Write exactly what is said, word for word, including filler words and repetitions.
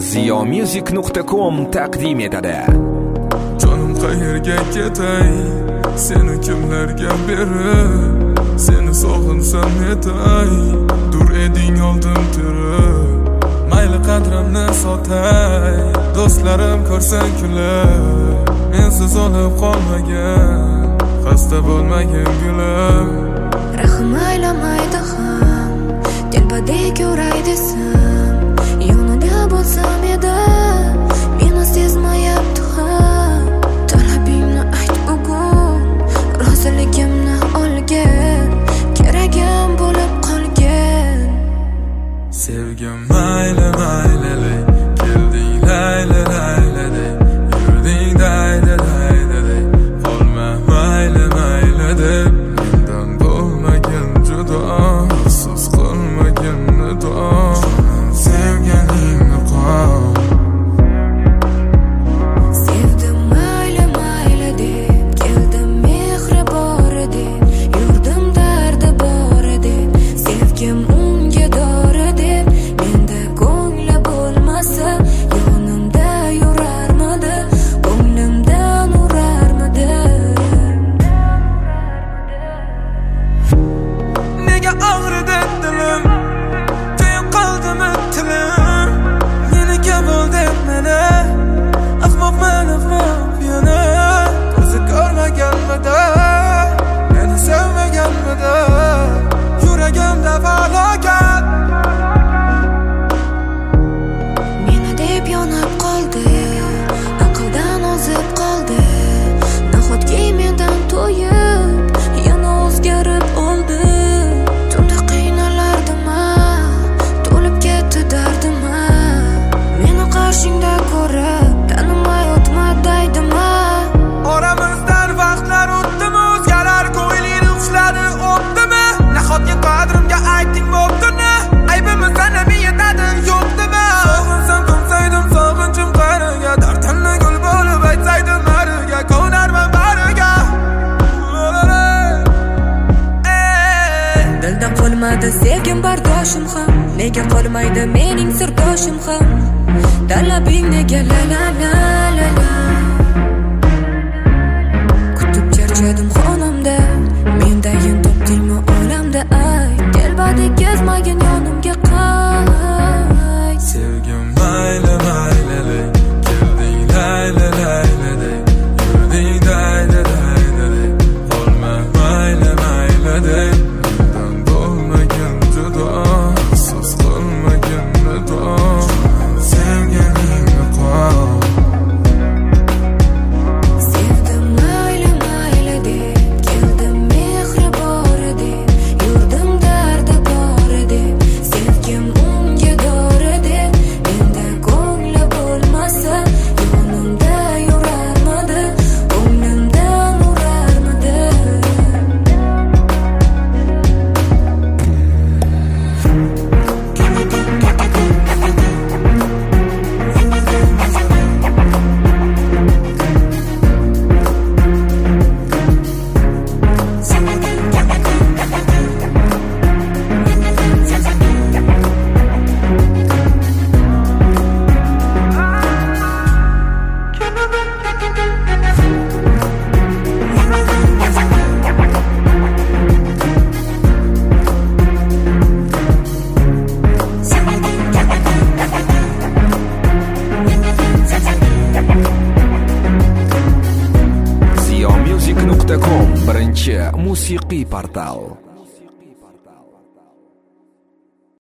ziyo music nuqta com taqdim etadi. Jonim qayerga ketay, seni kimlarga berib, seni sog'insam netay, dur eding oldim turib. Mayli qadrimni sotay, do'stlarim ko'rsan kulib, mensiz olib qolmagan, xasta bo'lmagin gulim. Rahim aylamaydi ham, telbadek yuray desam, yonida bo'lsam edi, meni sezmayapti ham. Talabingni ayt bugun, roziligimni olgin, keragim bo'lib qolgin. Sevgim mayli mayli, kelding layli layli, yurding daydi daydi, qolma mayli mayli deb, mendan bo'lmagin judo, afsus qilmagin nido. Sevganingni qol, sevdim mayli mayli deb, keldim mehri bor deb, yurdim dardi bor deb, sevgim unga dori deb, menda ko'ngli bo'lmasa, yonimda yurarmidi, ko'nglimdan urarmidi. nega og'ridi dilim, to'yib qoldimi tilim, meni kabul deb meni, ahmoqman ahmoq yana, ko'zi ko'rmaganmidi, meni sevmaganmidi, yuragimda falokat. Meni deb yonib qoldi, aqldan ozib qoldi, nahotki mendan to'yib, yana o'zgarib oldi. Tunda qiynalardima, to'lib ketdi dardima, meni qarshingda ko'rib, tanimay o'tma daydima. Oramizdan vaqtlar o'tdimi, o'zgalar ko'ylini ushladi o'tdimi, nahotki qadrimga ayting bo'ptimi, aybimiz anami yetadi yo'qdimi. Sog'insam to'msaydim sog'inchim qariga, dardimni gul bo'lib aytsaydim nariga, ko'narman bariga. Dildan qolmadi sevgim bardoshim ham, nega qolmaydi mening sirdoshim ham. Talabing nega la la la la la. Kutib charchadim xonamda, mendayin topdingmi olamda, ay telbadek kezmagin yonimga qayt. Sevgim mayli mayli, kelding layli layli, yurding daydi daydi, qolma mayli mayli deb, mendan bo'lmagin judo, afsus qilmagin nido. Sevganingni qol, Sevdim mayli mayli deb, keldim mehri bor deb, yurdim dardi bor deb, sevgim unga dori deb, menda ko'ngli bo'lmasa, yonimda yurarmidi, ko'nglimdan urarmidi. ziyo music nuqta com birinchi musiqiy portal.